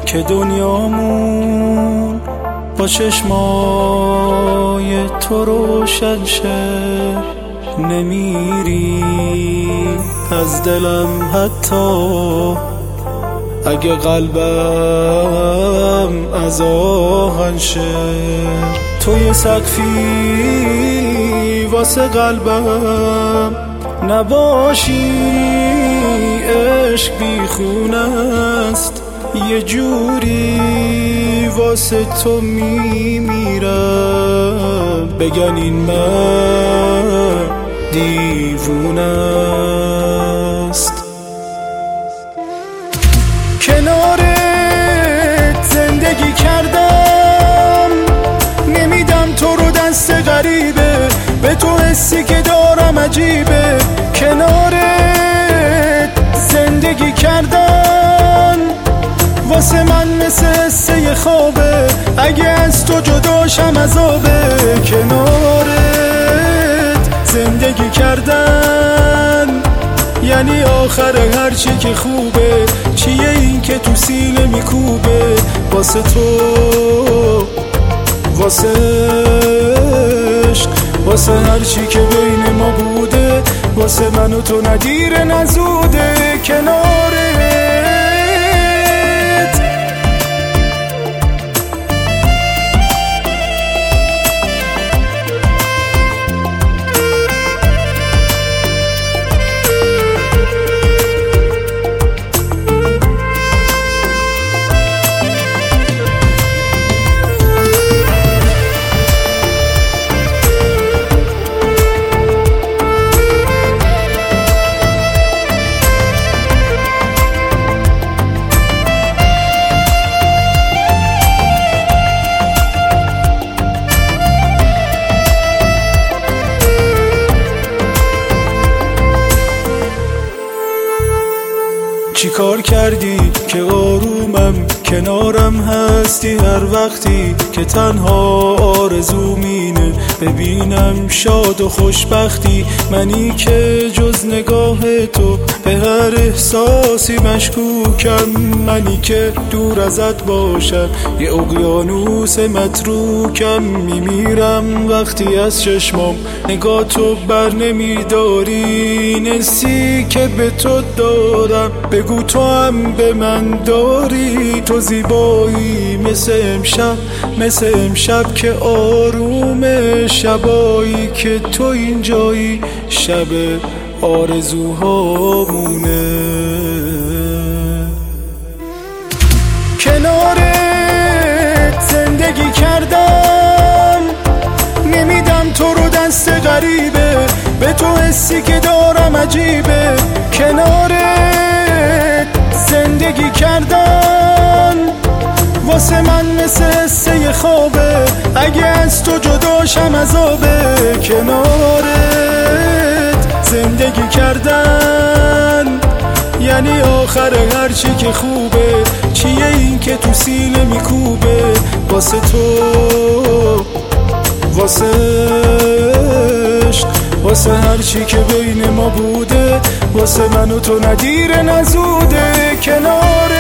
که دنیامون با چشمای تو روشن شه. نمیری از دلم حتی اگه قلبم از آهن شه. تو یه سقفی واسه قلبم نباشی، عشق بیخونه است. یه جوری واسه تو میمیرم، بگن این من دیوونه است. کنارت زندگی کردم، نمیدم تو رو دست غریبه، به تو حسی که دارم عجیبه. کنارت زندگی کردن واسه من مثل حسه خوابه، اگه از تو جداشم عذابه. کنارت زندگی کردن یعنی آخر هرچی که خوبه. چیه این که تو سینه میکوبه؟ واسه تو، واسه عشق، واسه هرچی که بین ما بوده. واسه من و تو ندیره نزوده. کنارت چی کار کردی که آرومم کنارم هستی هر وقتی که تنها آرزوم اینه ببینم شاد و خوشبختی. منی که جز نگاه تو به هر احساسی مشکوکم، منی که دور ازت باشم یه اقیانوس متروکم. میمیرم وقتی از چشمام نگاه تو بر نمیداری، نسی که به تو دارم بگو تو هم به من داری. تو زیبایی مثل امشب، مثل امشب که آرومه، شبایی که تو اینجایی شب آرزوهامونه. کنارت زندگی کردم، نمیدم تو رو دست غریبه، به تو حسی که دارم عجیبه. کنارت زندگی کردن واسه من مثل حسه خوابه، اگه از تو جداشم عذابه. کنارت زندگی کردن یعنی آخر هرچی که خوبه. چیه این که تو سینه میکوبه؟ واسه تو، واسه عشق، واسه هرچی که بین ما بوده. واسه من و تو ندیره نزوده. کنارت